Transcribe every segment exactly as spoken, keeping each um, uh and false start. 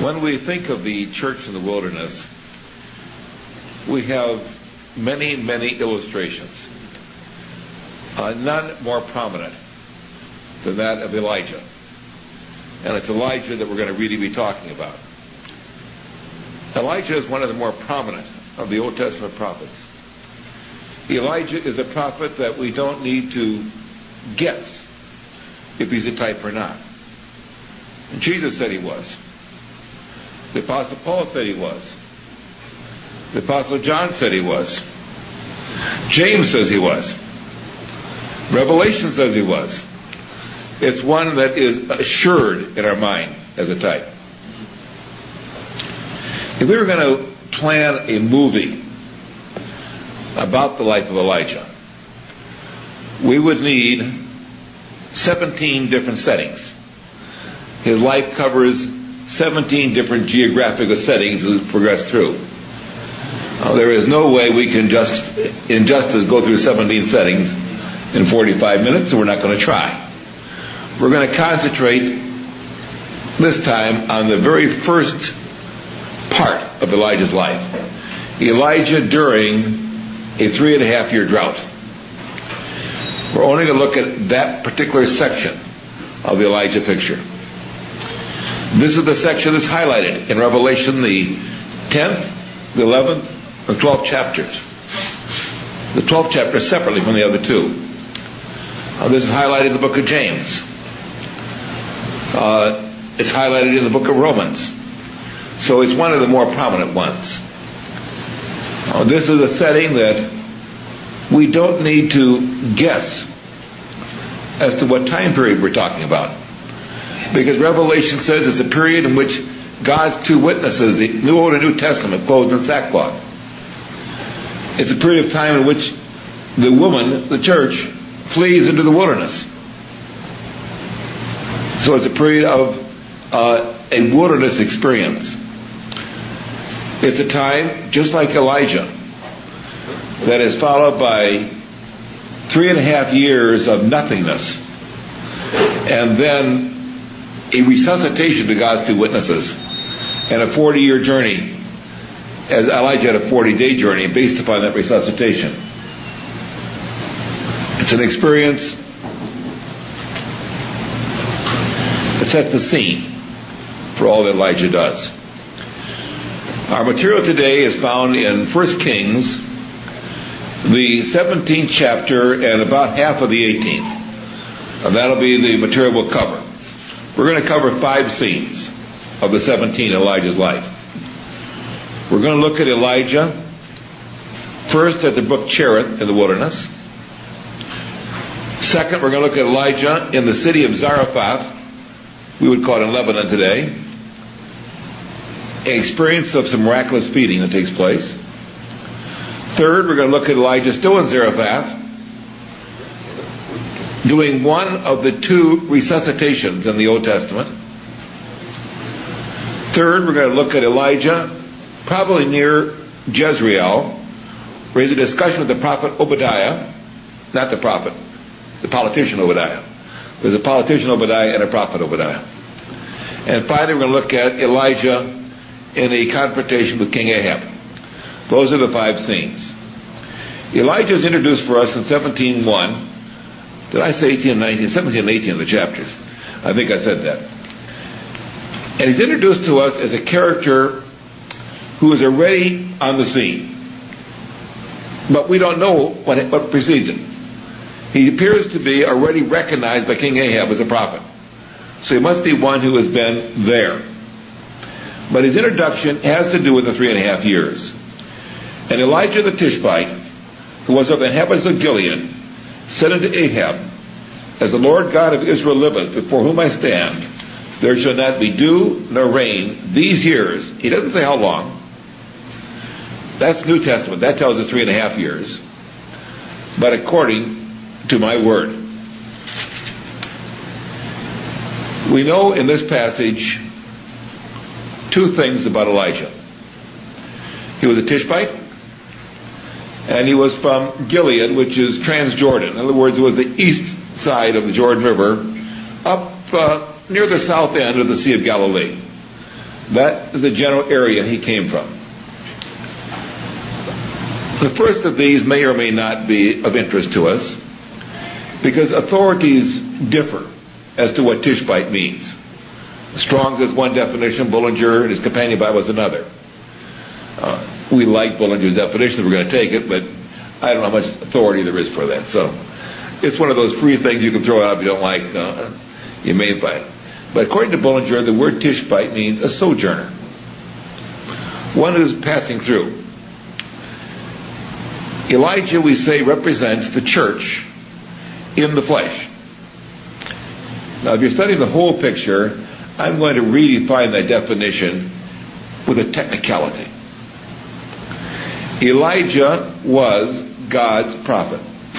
When we think of the church in the wilderness, we have many, many illustrations. Uh, none more prominent than that of Elijah. And it's Elijah that we're going to really be talking about. Elijah is one of the more prominent of the Old Testament prophets. Elijah is a prophet that we don't need to guess if he's a type or not. Jesus said he was. The Apostle Paul said he was. The Apostle John said he was. James says he was. Revelation says he was. It's one that is assured in our mind as a type. If we were going to plan a movie about the life of Elijah, we would need seventeen different settings. His life covers seventeen different geographical settings as we progress through. Uh, there is no way we can just, in justice, go through seventeen settings in forty-five minutes, and we're not going to try. We're going to concentrate this time on the very first part of Elijah's life. Elijah during a three and a half year drought. We're only going to look at that particular section of the Elijah picture. This is the section that's highlighted in Revelation, the tenth, the eleventh, and twelfth chapters. The twelfth chapter separately from the other two. Uh, this is highlighted in the book of James. Uh, it's highlighted in the book of Romans. So it's one of the more prominent ones. Uh, this is a setting that we don't need to guess as to what time period we're talking about. Because Revelation says it's a period in which God's two witnesses, the New Old and New Testament, clothed in sackcloth. It's a period of time in which the woman, the church, flees into the wilderness. So it's a period of uh, a wilderness experience. It's a time, just like Elijah, that is followed by three and a half years of nothingness, and then a resuscitation to God's two witnesses, and a forty-year journey, as Elijah had a forty-day journey based upon that resuscitation. It's an experience that sets the scene for all that Elijah does. Our material today is found in First Kings, the seventeenth chapter, and about half of the eighteenth. And that'll be the material we'll cover. We're going to cover five scenes of the seventeen in Elijah's life. We're going to look at Elijah first at the brook Cherith in the wilderness. Second, we're going to look at Elijah in the city of Zarephath, we would call it in Lebanon today. An experience of some miraculous feeding that takes place. Third, we're going to look at Elijah still in Zarephath, doing one of the two resuscitations in the Old Testament. Third, we're going to look at Elijah, probably near Jezreel, where there's a discussion with the prophet Obadiah, not the prophet, the politician Obadiah. There's a politician Obadiah and a prophet Obadiah. And finally, we're going to look at Elijah in a confrontation with King Ahab. Those are the five scenes. Elijah is introduced for us in seventeen one. Did I say eighteen and nineteen? seventeen and eighteen of the chapters. I think I said that. And he's introduced to us as a character who is already on the scene. But we don't know what, what precedes him. He appears to be already recognized by King Ahab as a prophet. So he must be one who has been there. But his introduction has to do with the three and a half years. And Elijah the Tishbite, who was of the inhabitants of Gilead, said unto Ahab, As the Lord God of Israel liveth, before whom I stand, there shall not be dew nor rain these years. He doesn't say how long. That's New Testament. That tells us three and a half years. But according to my word. We know in this passage two things about Elijah. He was a Tishbite, and he was from Gilead, which is Transjordan. In other words, it was the east side of the Jordan River, up uh, near the south end of the Sea of Galilee. That is the general area he came from. The first of these may or may not be of interest to us, because authorities differ as to what Tishbite means. Strong's is one definition, Bullinger and his companion Bible is another. Uh, we like Bullinger's definition, we're going to take it, but I don't know how much authority there is for that. So it's one of those free things you can throw out if you don't like. Uh, you may find it. But according to Bullinger, the word Tishbite means a sojourner, one who's passing through. Elijah, we say, represents the church in the flesh. Now, if you're studying the whole picture, I'm going to redefine that definition with a technicality. Elijah was God's prophet.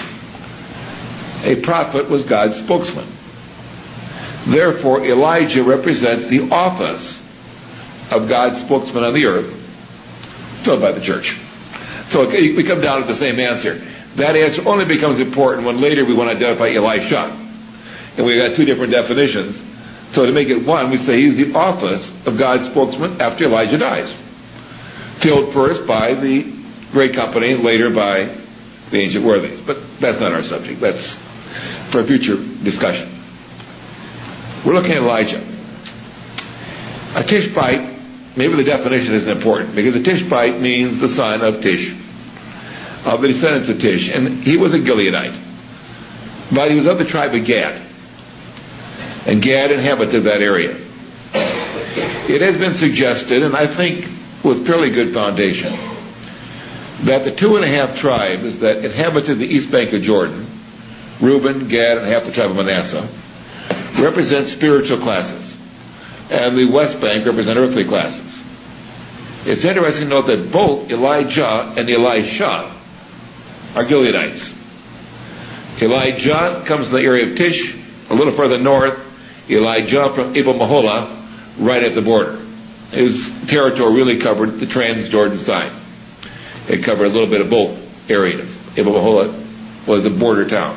A prophet was God's spokesman. Therefore, Elijah represents the office of God's spokesman on the earth, filled by the church. So we come down to the same answer. That answer only becomes important when later we want to identify Elisha. And we've got two different definitions. So to make it one, we say he's the office of God's spokesman after Elijah dies. Filled first by the great company, later by the ancient worthies. But that's not our subject. That's for a future discussion. We're looking at Elijah. A Tishbite, maybe the definition isn't important, because a Tishbite means the son of Tish, of the descendants of Tish. And he was a Gileadite. But he was of the tribe of Gad. And Gad inhabited that area. It has been suggested, and I think with fairly good foundation, that the two and a half tribes that inhabited the east bank of Jordan, Reuben, Gad, and half the tribe of Manasseh, represent spiritual classes, and the west bank represent earthly classes. It's interesting to note that both Elijah and Elisha are Gileadites. Elijah comes from the area of Tish, a little further north. Elijah from Abel Mahola, right at the border. His territory really covered the Trans-Jordan side. It covered a little bit of both areas. Abel Mahola was a border town.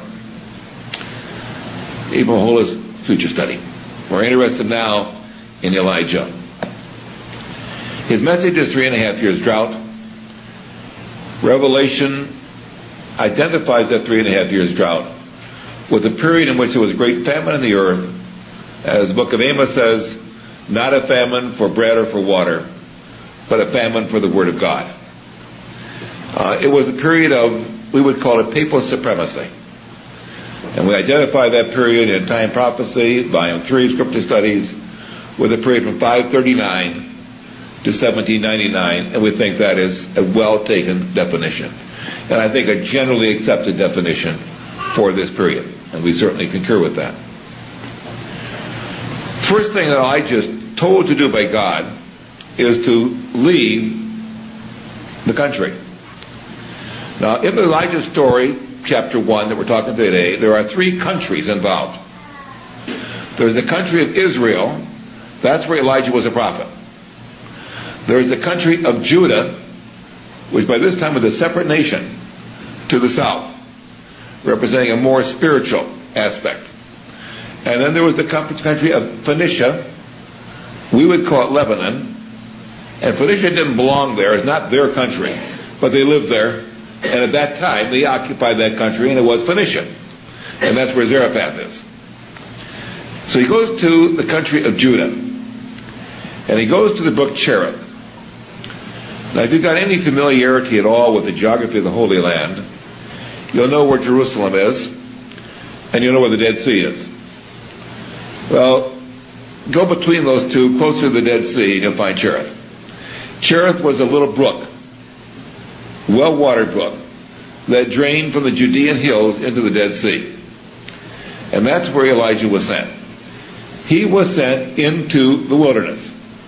Abel Mahola's future study. We're interested now in Elijah. His message is three and a half years drought. Revelation identifies that three and a half years drought with a period in which there was great famine in the earth. As the book of Amos says, not a famine for bread or for water, but a famine for the word of God. Uh, it was a period of, we would call it papal supremacy. And we identify that period in Time Prophecy, Volume three, Scripture Studies, with a period from five thirty-nine to seventeen ninety-nine, and we think that is a well-taken definition. And I think a generally accepted definition for this period. And we certainly concur with that. First thing that Elijah is told to do by God is to leave the country. Now, in Elijah's story, chapter one that we're talking today, there are three countries involved. There's the country of Israel. That's where Elijah was a prophet. There's the country of Judah, which by this time was a separate nation to the south, representing a more spiritual aspect. And then there was the country of Phoenicia. We would call it Lebanon. And Phoenicia didn't belong there. It's not their country. But they lived there. And at that time, they occupied that country, and it was Phoenicia. And that's where Zarephath is. So he goes to the country of Judah. And he goes to the brook Cherith. Now, if you've got any familiarity at all with the geography of the Holy Land, you'll know where Jerusalem is, and you'll know where the Dead Sea is. Well, go between those two, closer to the Dead Sea, and you'll find Cherith. Cherith was a little brook, well-watered brook, that drained from the Judean hills into the Dead Sea. And that's where Elijah was sent. He was sent into the wilderness.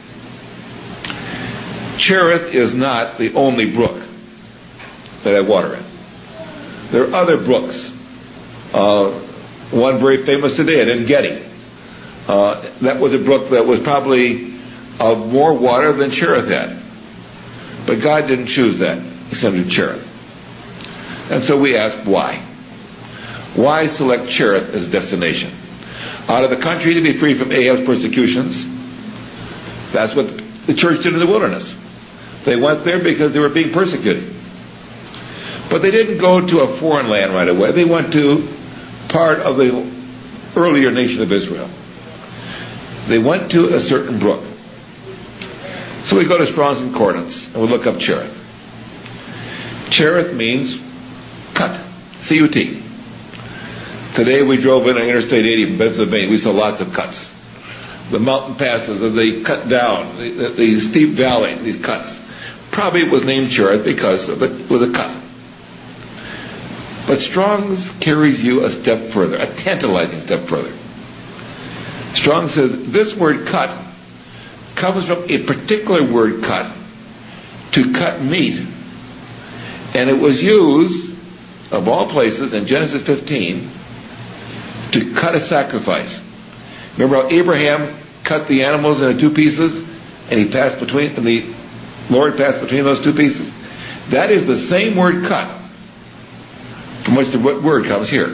Cherith is not the only brook that had water in. There are other brooks. Uh, one very famous today at En-Gedi. Uh, that was a brook that was probably of more water than Cherith had. But God didn't choose that. He sent it to Cherith. And so we ask why. Why select Cherith as a destination? Out of the country to be free from Ahab's persecutions. That's what the church did in the wilderness. They went there because they were being persecuted. But they didn't go to a foreign land right away. They went to part of the earlier nation of Israel. They went to a certain brook. So we go to Strong's Concordance and we look up Cherith. Cherith means cut. C U T. Today we drove in on Interstate eighty from Pennsylvania. We saw lots of cuts. The mountain passes, and they cut down, the, the steep valleys, these cuts. Probably it was named Cherith because of it was a cut. But Strong's carries you a step further, a tantalizing step further. Strong says this word cut comes from a particular word cut, to cut meat. And it was used, of all places, in Genesis fifteen, to cut a sacrifice. Remember how Abraham cut the animals into two pieces, and he passed between, and the Lord passed between those two pieces? That is the same word cut from which the word comes here.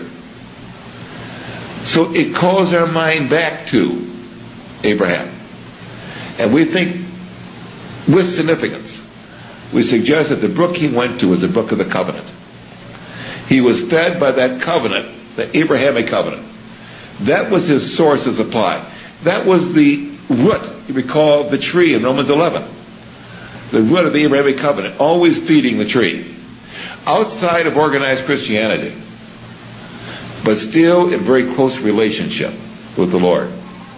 So it calls our mind back to Abraham. And we think, with significance, we suggest that the brook he went to was the brook of the covenant. He was fed by that covenant, the Abrahamic covenant. That was his source of supply. That was the root, you recall, of the tree in Romans eleven. The root of the Abrahamic covenant, always feeding the tree. Outside of organized Christianity, but still in very close relationship with the Lord.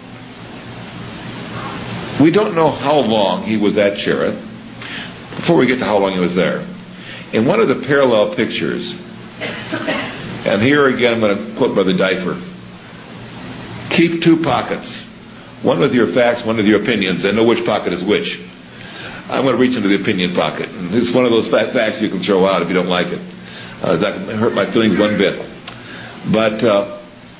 We don't know how long he was at Cherith. Before we get to how long he was there, in one of the parallel pictures, and here again I'm going to quote Brother Difer, keep two pockets, one with your facts, one with your opinions, and know which pocket is which. I'm going to reach into the opinion pocket. And it's one of those facts you can throw out if you don't like it. Uh, that can hurt my feelings one bit. But uh,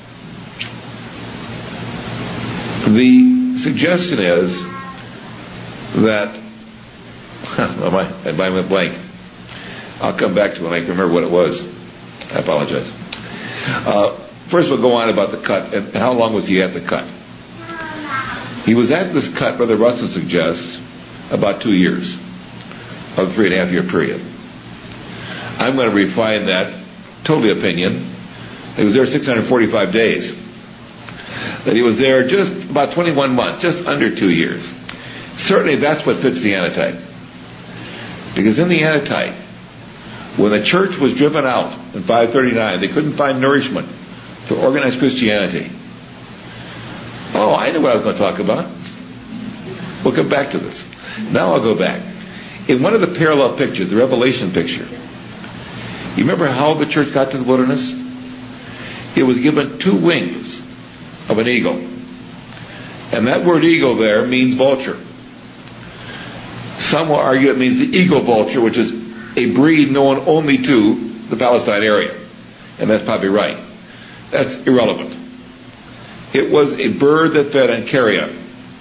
the suggestion is that well, my, I went blank. I'll come back to it when I can remember what it was. I apologize. Uh, first we'll go on about the cut. And how long was he at the cut? He was at this cut, Brother Russell suggests, about two years of a three and a half year period. I'm going to refine that, totally opinion. He was there six hundred forty-five days. That he was there just about twenty-one months, just under two years. Certainly that's what fits the antitype. Because in the antitype, when the church was driven out in five thirty-nine, they couldn't find nourishment to organized Christianity. Oh, I knew what I was going to talk about. We'll come back to this. Now I'll go back. In one of the parallel pictures, the Revelation picture, you remember how the church got to the wilderness? It was given two wings of an eagle. And that word eagle there means vulture. Some will argue it means the eagle vulture, which is a breed known only to the Palestine area. And that's probably right. That's irrelevant. It was a bird that fed on carrion,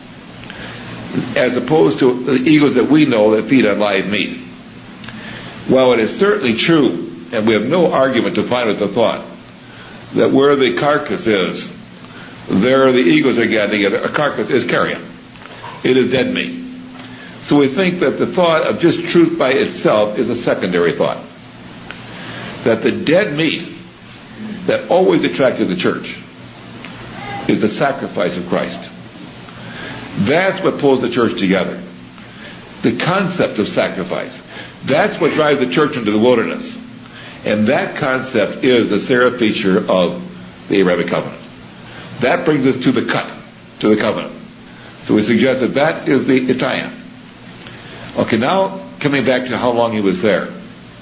as opposed to the eagles that we know that feed on live meat. While it is certainly true, and we have no argument to find with the thought, that where the carcass is, there the eagles are gathering together. A carcass is carrion. It is dead meat. So we think that the thought of just truth by itself is a secondary thought. That the dead meat that always attracted the church is the sacrifice of Christ. That's what pulls the church together. The concept of sacrifice. That's what drives the church into the wilderness. And that concept is the seraph feature of the Abrahamic covenant. That brings us to the cut, to the covenant. So we suggest that that is the tie-in. Okay, now coming back to how long he was there.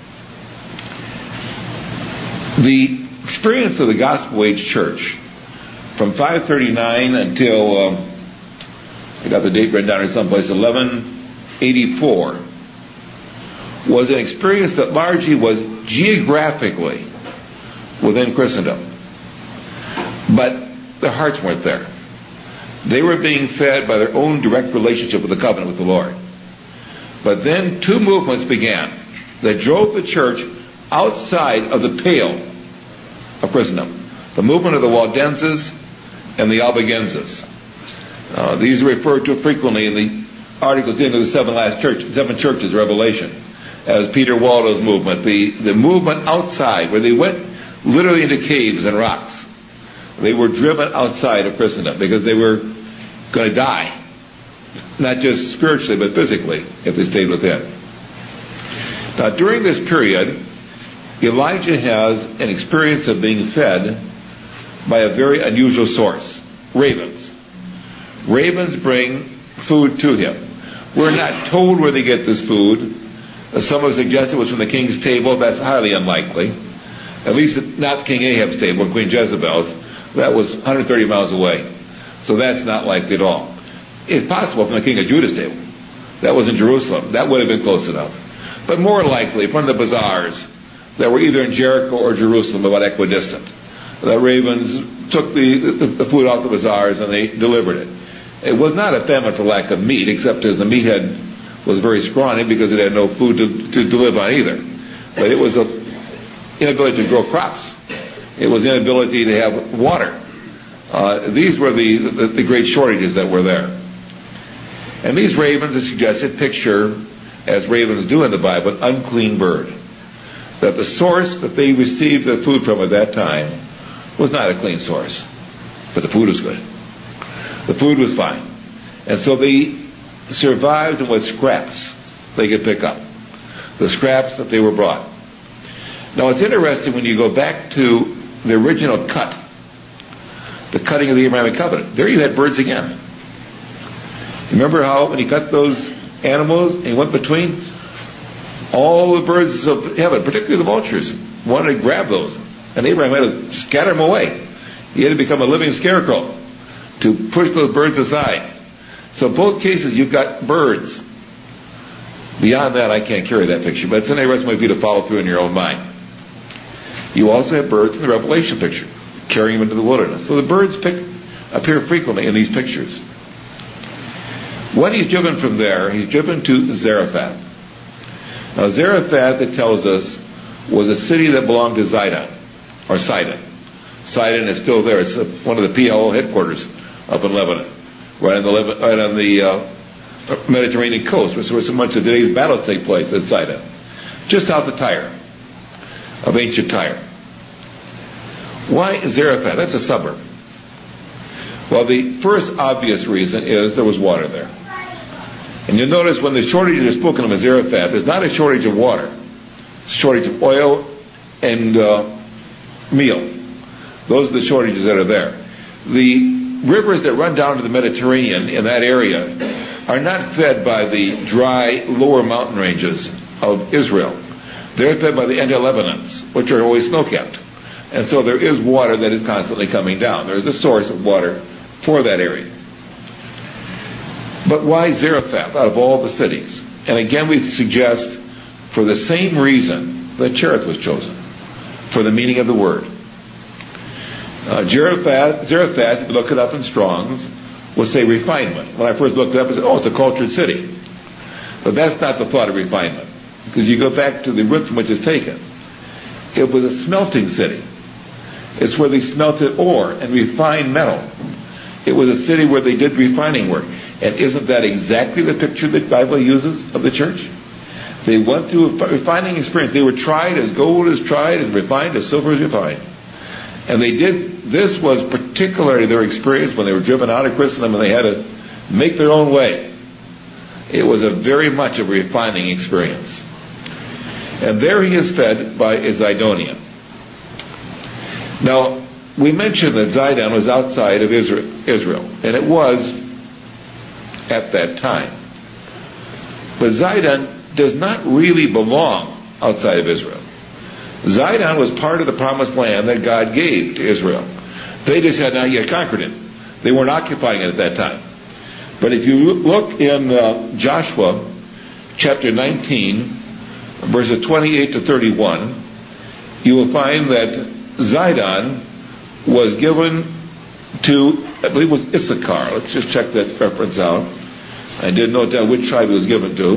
The experience of the Gospel Age Church from five thirty-nine until, um, I got the date written down here someplace, eleven eighty-four, was an experience that largely was geographically within Christendom. But their hearts weren't there. They were being fed by their own direct relationship with the covenant with the Lord. But then two movements began that drove the church outside of the pale of Christendom. The movement of the Waldenses and the Albigenses. Uh, these are referred to frequently in the articles into the seven last church, seven churches, Revelation, as Peter Waldo's movement, the, the movement outside, where they went literally into caves and rocks. They were driven outside of Christendom because they were going to die, not just spiritually but physically, if they stayed within. Now, during this period, Elijah has an experience of being fed by a very unusual source, ravens. Ravens bring food to him. We're not told where they get this food. Some have suggested it was from the king's table. That's highly unlikely. At least not King Ahab's table, Queen Jezebel's. That was one hundred thirty miles away. So that's not likely at all. It's possible from the king of Judah's table. That was in Jerusalem. That would have been close enough. But more likely from the bazaars that were either in Jericho or Jerusalem, about equidistant. The ravens took the, the, the food off the bazaars and they delivered it. It was not a famine for lack of meat, except as the meathead was very scrawny because it had no food to, to, to live on either. But it was an inability to grow crops. It was inability to have water. Uh, these were the, the, the great shortages that were there. And these ravens, a suggested picture, as ravens do in the Bible, an unclean bird. That the source that they received the food from at that time was not a clean source. But the food was good. The food was fine. And so they survived on what scraps they could pick up. The scraps that they were brought. Now it's interesting when you go back to the original cut, the cutting of the Abrahamic covenant. There you had birds again. Remember how when he cut those animals and he went between, all the birds of heaven, particularly the vultures, wanted to grab those. And Abraham had to scatter them away. He had to become a living scarecrow to push those birds aside. So both cases you've got birds. Beyond that, I can't carry that picture, but it's an interesting way for you to follow through in your own mind. You also have birds in the Revelation picture, carrying them into the wilderness. So the birds pick, appear frequently in these pictures. When he's driven from there, he's driven to Zarephath. Now Zarephath, it tells us, was a city that belonged to Zidon, or Sidon. Sidon is still there. It's one of the P L O headquarters up in Lebanon, right on the, right on the uh, Mediterranean coast, where so much of today's battles take place at Sidon. Just south of Tyre, of ancient Tyre. Why Zarephath? That's a suburb. Well, the first obvious reason is there was water there. And you'll notice when the shortage is spoken of in Zarephath, there's not a shortage of water. It's a shortage of oil and uh, meal. Those are the shortages that are there. The rivers that run down to the Mediterranean in that area are not fed by the dry lower mountain ranges of Israel. They're fed by the Anti-Lebanons, which are always snow-capped. And so there is water that is constantly coming down. There is a source of water for that area. But why Zarephath out of all the cities? And again, we suggest for the same reason that Cherith was chosen, for the meaning of the word. Uh, Zarephath, Zarephath, if you look it up in Strong's, will say refinement. When I first looked it up, I said, oh, it's a cultured city. But that's not the thought of refinement. Because you go back to the root from which it's taken. It was a smelting city. It's where they smelted ore and refined metal. It was a city where they did refining work. And isn't that exactly the picture that the Bible uses of the church? They went through a refining experience. They were tried as gold is tried and refined as silver is refined. And they did, this was particularly their experience when they were driven out of Christendom and they had to make their own way. It was a very much of a refining experience. And there he is fed by a Zidonian. Now, we mentioned that Zidon was outside of Israel, and it was at that time. But Zidon does not really belong outside of Israel. Zidon was part of the promised land that God gave to Israel. They just had not yet conquered it. They weren't occupying it at that time. But if you look in uh, Joshua chapter nineteen, verses twenty-eight to thirty-one, you will find that Zidon was given to, I believe it was Issachar. Let's just check that reference out. I didn't note down which tribe it was given to.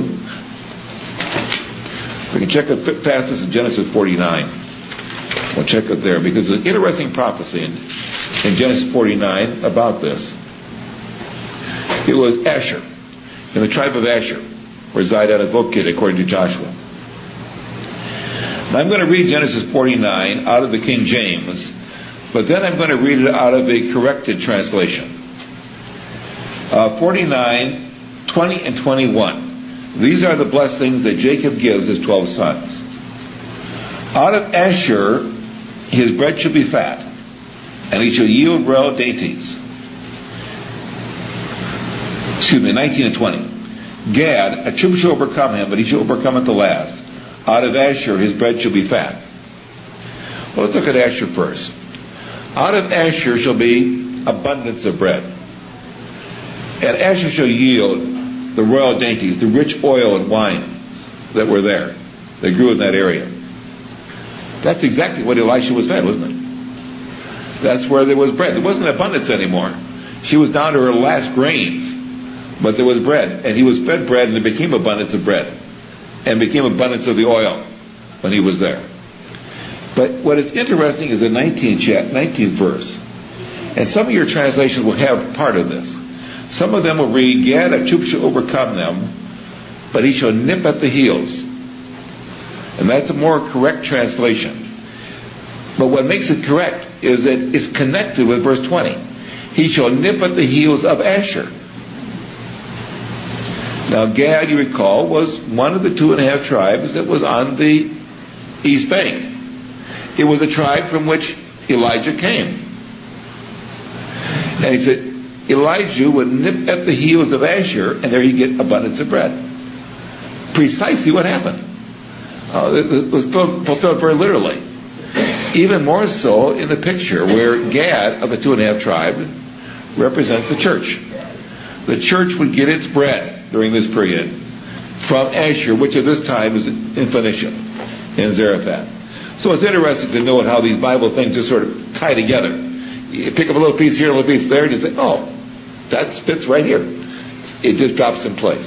We can check it past this in Genesis forty-nine. We'll check it there because there's an interesting prophecy in, in Genesis forty-nine about this. It was Asher. in the tribe of Asher, where Zidon is located according to Joshua. Now I'm going to read Genesis forty-nine out of the King James, but then I'm going to read it out of a corrected translation. Uh, forty-nine, twenty, and twenty-one. These are the blessings that Jacob gives his twelve sons. Out of Asher his bread shall be fat, and he shall yield royal dainties. Excuse me, nineteen and twenty. Gad, a troop shall overcome him, but he shall overcome at the last. Out of Asher his bread shall be fat. Well, let's look at Asher first. Out of Asher shall be abundance of bread. And Asher shall yield the royal dainties, the rich oil and wine that were there, that grew in that area. That's exactly what Elisha was fed, wasn't it? That's where there was bread. There wasn't abundance anymore. She was down to her last grains, but there was bread. And he was fed bread, and there became abundance of bread. And became abundance of the oil when he was there. But what is interesting is the nineteenth, nineteenth verse. And some of your translations will have part of this. Some of them will read, Gad, a troop shall overcome them, but he shall nip at the heels. And that's a more correct translation. But what makes it correct is that it's connected with verse twenty. He shall nip at the heels of Asher. Now Gad, you recall, was one of the two and a half tribes that was on the east bank. It was a tribe from which Elijah came. And he said, Elijah would nip at the heels of Asher, and there you get abundance of bread. Precisely what happened. Uh, it was fulfilled very literally. Even more so in the picture where Gad of the two and a half tribe represents the church. The church would get its bread during this period from Asher, which at this time is in Phoenicia, in Zarephath. So it's interesting to note how these Bible things just sort of tie together. You pick up a little piece here, a little piece there, and you say, oh, that fits right here. It just drops in place.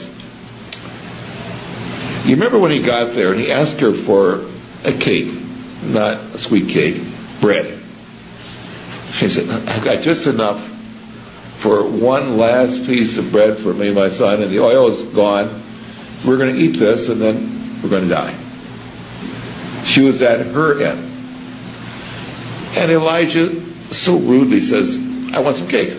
You remember when he got there and he asked her for a cake, not a sweet cake, bread. She said, I've got just enough for one last piece of bread for me and my son, and the oil is gone. We're going to eat this, and then we're going to die. She was at her end. And Elijah so rudely says, I want some cake.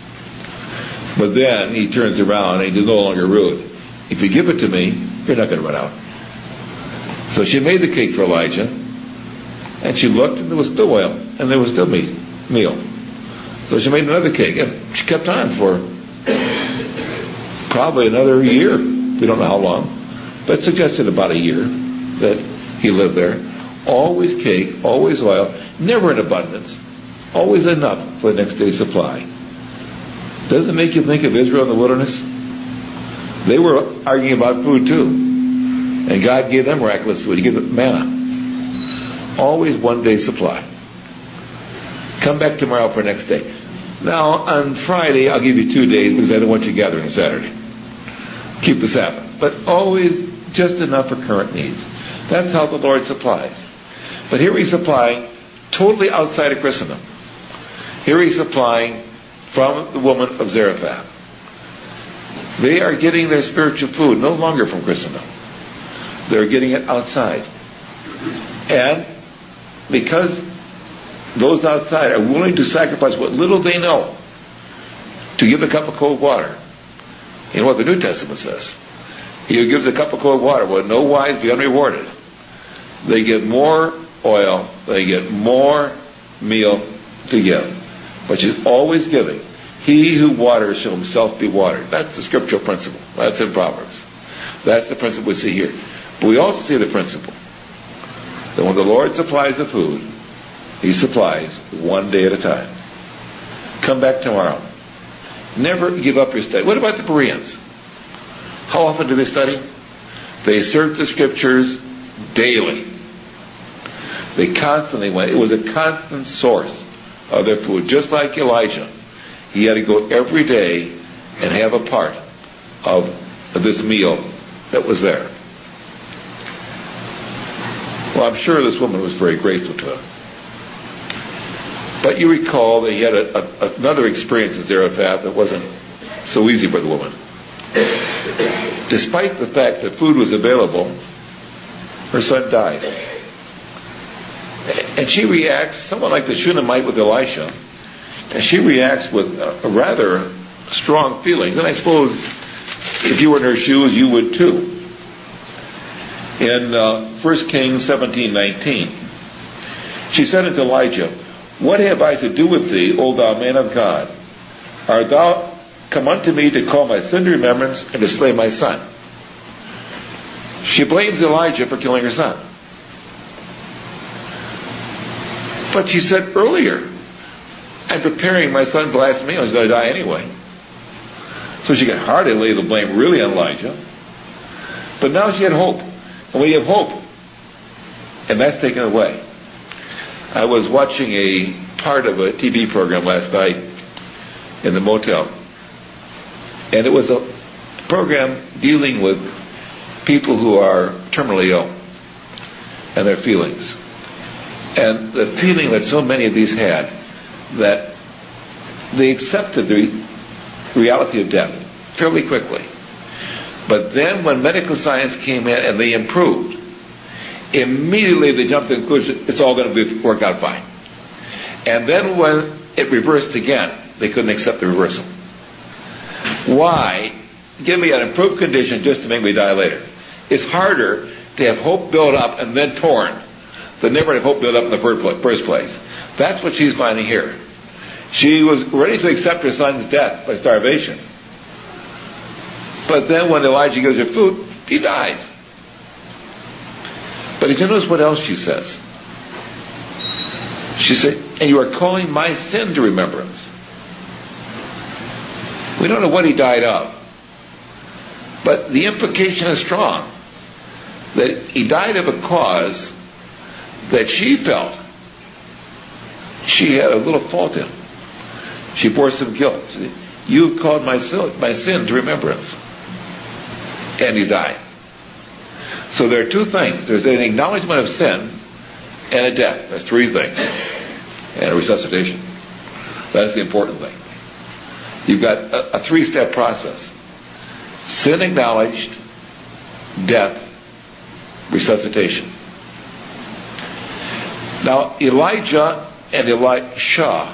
But then he turns around, and he's no longer rude. If you give it to me, you're not going to run out. So she made the cake for Elijah, and she looked, and there was still oil, and there was still meat, meal. So she made another cake, and she kept on for probably another year. We don't know how long, but it suggested about a year that he lived there. Always cake, always oil, never in abundance, always enough for the next day's supply. Doesn't it make you think of Israel in the wilderness? They were arguing about food too, and God gave them miraculous food. He gave them manna. Always one day's supply. Come back tomorrow for next day. Now, on Friday, I'll give you two days because I don't want you gathering on Saturday. Keep the Sabbath. But always just enough for current needs. That's how the Lord supplies. But here he's supplying totally outside of Christendom. Here he's supplying from the woman of Zarephath. They are getting their spiritual food no longer from Christendom. They're getting it outside. And because those outside are willing to sacrifice what little they know to give a cup of cold water. You know what the New Testament says? He who gives a cup of cold water will in no wise be unrewarded. They get more oil, they get more meal to give. But she's always giving. He who waters shall himself be watered. That's the scriptural principle. That's in Proverbs. That's the principle we see here. But we also see the principle that when the Lord supplies the food, He supplies one day at a time. Come back tomorrow. Never give up your study. What about the Bereans? How often do they study? They search the scriptures daily. They constantly went. It was a constant source of their food. Just like Elijah. He had to go every day and have a part of this meal that was there. Well, I'm sure this woman was very grateful to him. But you recall that he had a, a, another experience in Zarephath that wasn't so easy for the woman. despite the fact that food was available, her son died. And she reacts somewhat like the Shunammite with Elisha, and she reacts with a, a rather strong feelings. And I suppose if you were in her shoes, you would too. In uh, First Kings seventeen nineteen, she said unto Elijah, What have I to do with thee, O thou man of God? Art thou come unto me to call my sin to remembrance and to slay my son? She blames Elijah for killing her son. But she said earlier, I'm preparing my son's last meal. He's going to die anyway. So she could hardly lay the blame really on Elijah. But now she had hope. And we have hope. And that's taken away. I was watching a part of a T V program last night in the motel. And it was a program dealing with people who are terminally ill and their feelings. And the feeling that so many of these had, that they accepted the reality of death fairly quickly. But then when medical science came in and they improved, immediately they jumped to the conclusion it's all going to be, work out fine. And then when it reversed again, they couldn't accept the reversal. Why give me an improved condition just to make me die later? It's harder to have hope built up and then torn than never have hope built up in the first place. That's what she's finding here. She was ready to accept her son's death by starvation. But then when Elijah gives her food, he dies. But if you notice what else she says. She said, and you are calling my sin to remembrance. We don't know what he died of. But the implication is strong. That he died of a cause that she felt she had a little fault in. She bore some guilt. You've called my sin, my sin to remembrance. And he died. So there are two things. There's an acknowledgement of sin and a death. That's three things. And a resuscitation. That's the important thing. You've got a, a three-step process. Sin acknowledged, death, resuscitation. Now, Elijah and Elisha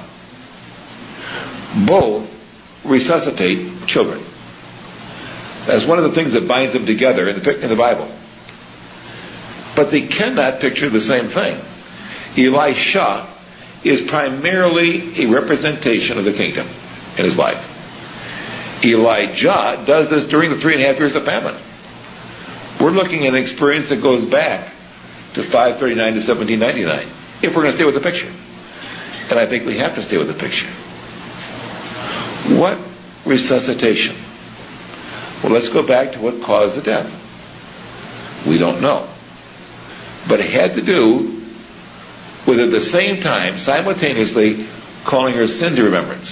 both resuscitate children. That's one of the things that binds them together in the, in the Bible. But they cannot picture the same thing. Elisha is primarily a representation of the kingdom in his life. Elijah does this during the three and a half years of famine. We're looking at an experience that goes back to five thirty-nine to seventeen ninety-nine, if we're going to stay with the picture. And I think we have to stay with the picture. What resuscitation? Well, let's go back to what caused the death. We don't know. But it had to do with, at the same time, simultaneously calling her sin to remembrance.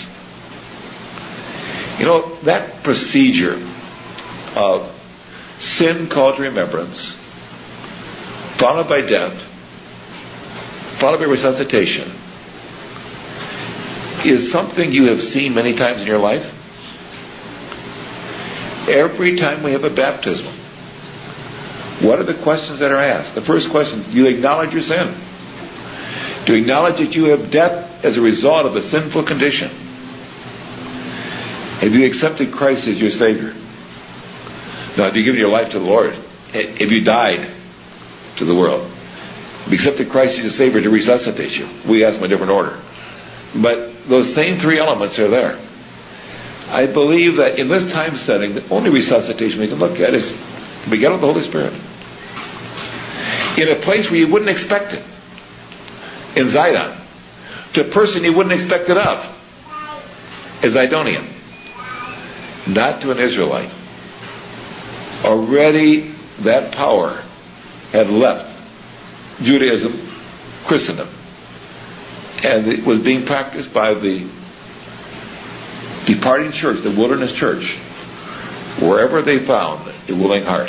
You know, that procedure of sin called to remembrance, followed by death, followed by resuscitation, is something you have seen many times in your life. Every time we have a baptism, what are the questions that are asked? The first question, do you acknowledge your sin? Do you acknowledge that you have death as a result of a sinful condition? Have you accepted Christ as your Savior? Now, have you given your life to the Lord? Have you died to the world? Have you accepted Christ as your Savior to resuscitate you? We ask them in a different order. But those same three elements are there. I believe that in this time setting, the only resuscitation we can look at is to be given the Holy Spirit. In a place where you wouldn't expect it. In Zidon. To a person you wouldn't expect it of. A Zidonian. Not to an Israelite. Already that power had left Judaism, Christendom. And it was being practiced by the departing church, the wilderness church, wherever they found a willing heart.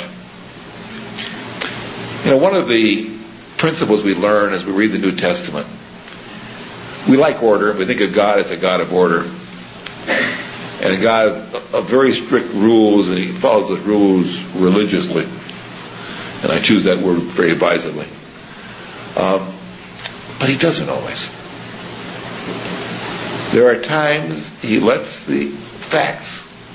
You know, one of the principles we learn as we read the New Testament, we like order. We think of God as a God of order. And God has very strict rules, and He follows those rules religiously. And I choose that word very advisedly. Um, but He doesn't always. There are times He lets the facts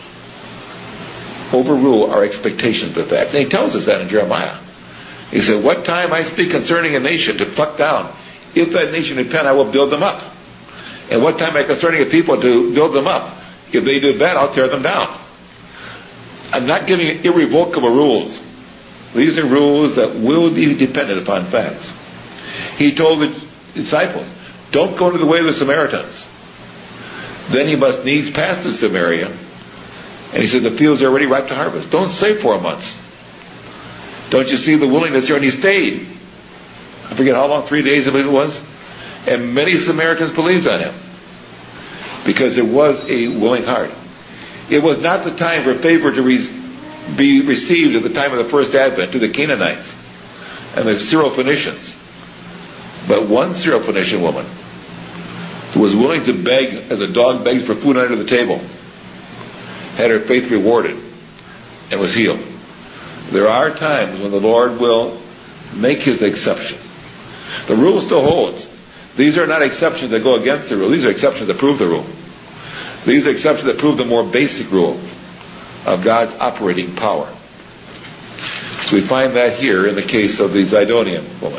overrule our expectations of facts. And He tells us that in Jeremiah. He said, what time I speak concerning a nation to pluck down, if that nation repent, I will build them up. And what time I concerning a people to build them up, if they do bad, I'll tear them down. I'm not giving irrevocable rules. These are rules that will be dependent upon facts. He told the disciples, don't go to the way of the Samaritans. Then He must needs pass through Samaria. And He said, the fields are already ripe to harvest. Don't stay four months. Don't you see the willingness here? And He stayed. I forget how long, three days I believe it was. And many Samaritans believed on Him, because there was a willing heart. It was not the time for favor to re- be received at the time of the first advent to the Canaanites and the Syrophoenicians. But one Syrophoenician woman who was willing to beg as a dog begs for food under the table had her faith rewarded and was healed. There are times when the Lord will make His exception. The rule still holds. These are not exceptions that go against the rule. These are exceptions that prove the rule. These are exceptions that prove the more basic rule of God's operating power. So we find that here in the case of the Zidonian woman.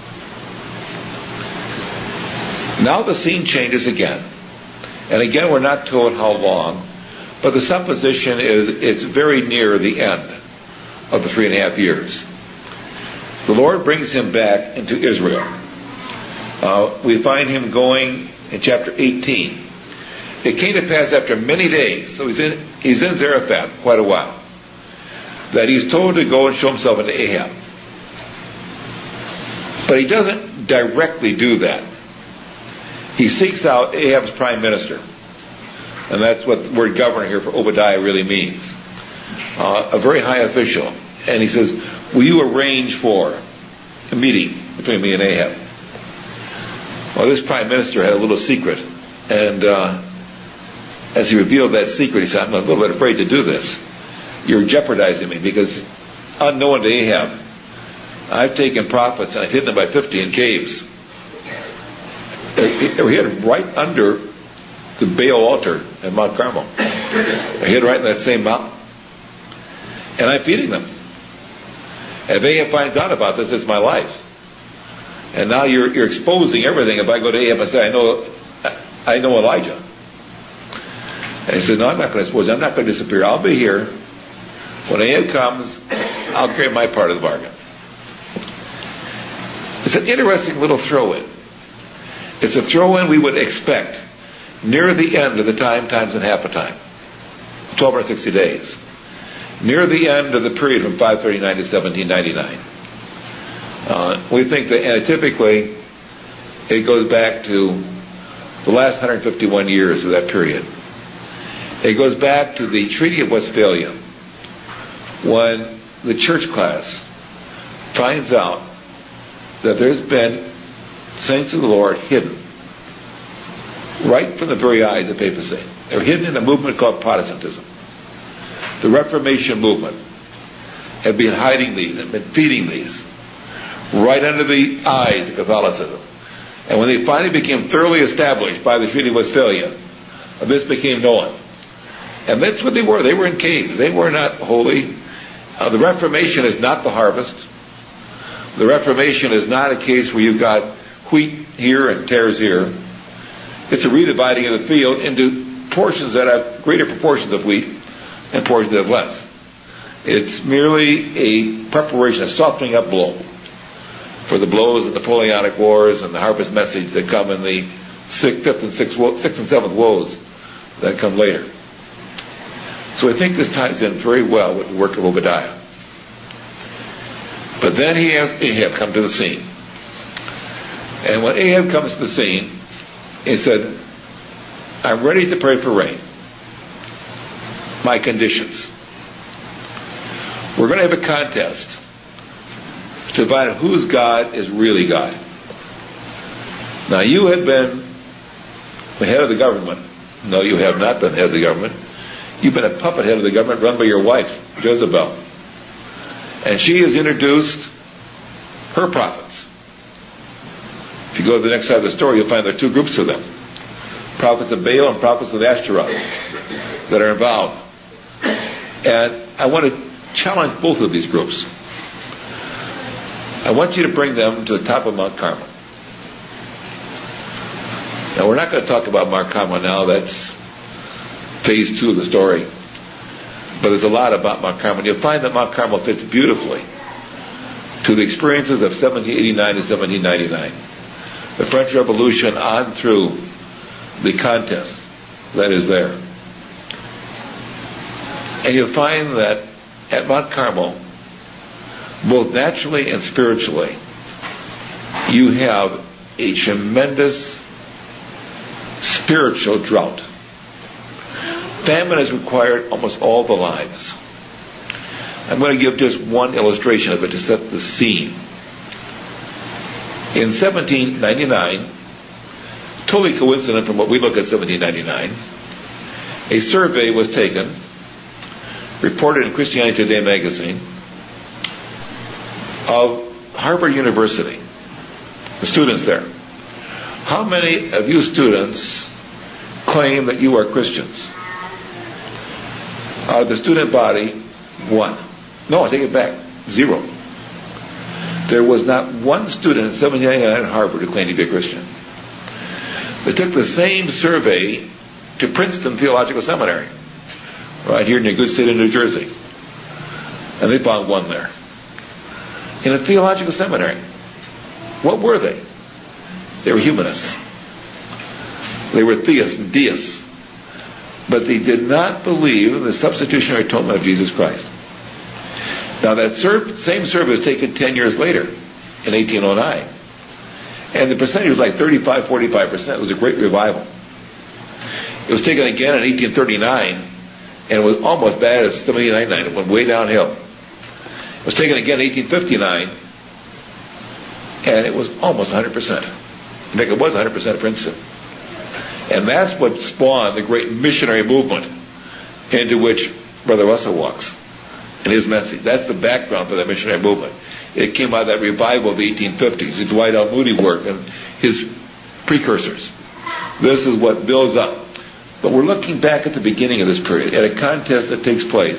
Now the scene changes again. And again, we're not told how long, but the supposition is it's very near the end of the three and a half years. The Lord brings him back into Israel. Uh, we find him going in chapter eighteen. It came to pass after many days, so he's in he's in Zarephath quite a while, that he's told to go and show himself unto Ahab. But he doesn't directly do that. He seeks out Ahab's prime minister. And that's what the word governor here for Obadiah really means. Uh, a very high official. And he says, will you arrange for a meeting between me and Ahab? Well, this prime minister had a little secret, and uh, as he revealed that secret, he said, I'm a little bit afraid to do this. You're jeopardizing me, because unknown to Ahab, I've taken prophets and I've hidden them by fifty in caves. They were hidden right under the Baal altar at Mount Carmel. They're hidden right in that same mountain. And I'm feeding them. And if Ahab finds out about this, it's my life. And now you're, you're exposing everything. If I go to Ahab and say, I know I know Elijah. And he said, no, I'm not going to expose you. I'm not going to disappear. I'll be here. When Ahab comes, I'll carry my part of the bargain. It's an interesting little throw-in. It's a throw-in we would expect near the end of the time, times and half a time. twelve hundred sixty days. Near the end of the period from five thirty-nine to seventeen ninety-nine. Uh, we think that, and typically, it goes back to the last one hundred fifty-one years of that period. It goes back to the Treaty of Westphalia, when the church class finds out that there's been saints of the Lord hidden right from the very eyes of papacy. They're hidden in a movement called Protestantism. The Reformation movement have been hiding these and been feeding these right under the eyes of Catholicism. And when they finally became thoroughly established by the Treaty of Westphalia, this became known. And that's what they were. They were in caves. They were not holy. Uh, the Reformation is not the harvest. The Reformation is not a case where you've got wheat here and tares here. It's a redividing of the field into portions that have greater proportions of wheat and portions that have less. It's merely a preparation, a softening up blow for the blows of the Napoleonic Wars and the harvest message that come in the sixth, fifth, and sixth, sixth and seventh woes that come later. So I think this ties in very well with the work of Obadiah. But then he has Ahab come to the scene. And when Ahab comes to the scene, he said, I'm ready to pray for rain. My conditions. We're going to have a contest to find out whose God is really God. Now, you have been the head of the government. No, you have not been the head of the government. You've been a puppet head of the government run by your wife, Jezebel. And she has introduced her prophets. If you go to the next side of the story, you'll find there are two groups of them. Prophets of Baal and prophets of Ashtaroth that are involved. And I want to challenge both of these groups. I want you to bring them to the top of Mount Carmel. Now, we're not going to talk about Mount Carmel now. That's phase two of the story. But there's a lot about Mount Carmel. You'll find that Mount Carmel fits beautifully to the experiences of seventeen eighty-nine to seventeen ninety-nine. The French Revolution on through the contest that is there. And you'll find that at Mount Carmel, both naturally and spiritually, you have a tremendous spiritual drought. Famine has required almost all the lives. I'm going to give just one illustration of it to set the scene. In seventeen ninety-nine, totally coincident from what we look at seventeen ninety-nine, a survey was taken, reported in Christianity Today magazine, of Harvard University, the students there. How many of you students claim that you are Christians? Out of the student body, one. No, I take it back. Zero. There was not one student in seventeen ninety-nine at Harvard who claimed to be a Christian. They took the same survey to Princeton Theological Seminary, right here in the good state of New Jersey. And they found one there. In a theological seminary. What were they? They were humanists. They were theists and deists. But they did not believe in the substitutionary atonement of Jesus Christ. Now that sur- same survey was taken ten years later, in eighteen oh nine. And the percentage was like thirty-five, forty-five percent. It was a great revival. It was taken again in eighteen thirty-nine, and it was almost bad as seventeen ninety-nine. It went way downhill. It was taken again in eighteen fifty-nine, and it was almost one hundred percent. In fact, it was one hundred percent at Princeton. And that's what spawned the great missionary movement into which Brother Russell walks in his message. That's the background for the missionary movement. It came out of that revival of the eighteen fifties, the Dwight L. Moody work and his precursors. This is what builds up. But we're looking back at the beginning of this period, at a contest that takes place.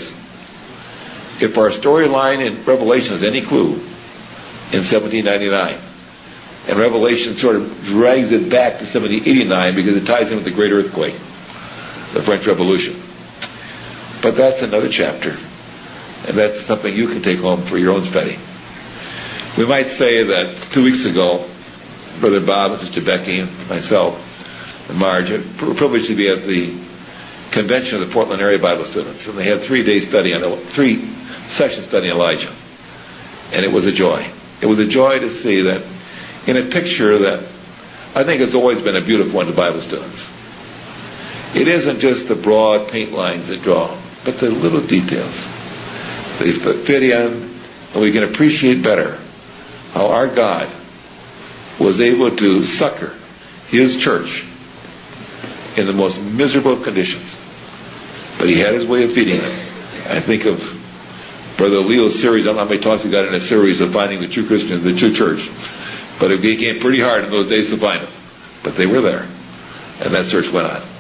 If our storyline in Revelation is any clue, in seventeen ninety-nine. And Revelation sort of drags it back to seventeen eighty-nine because it ties in with the great earthquake, the French Revolution. But that's another chapter. And that's something you can take home for your own study. We might say that two weeks ago, Brother Bob and Sister Becky and myself and Marge were privileged to be at the convention of the Portland area Bible students. And they had three-day study on, three session study on Elijah. And it was a joy. It was a joy to see that in a picture that I think has always been a beautiful one to Bible students. It isn't just the broad paint lines that draw, but the little details. They fit in, and we can appreciate better how our God was able to succor His church in the most miserable of conditions. But He had His way of feeding them. I think of Brother Leo's series. I don't know how many talks he got in a series of finding the true Christians, the true church. But it became pretty hard in those days to find them. But they were there. And that search went on.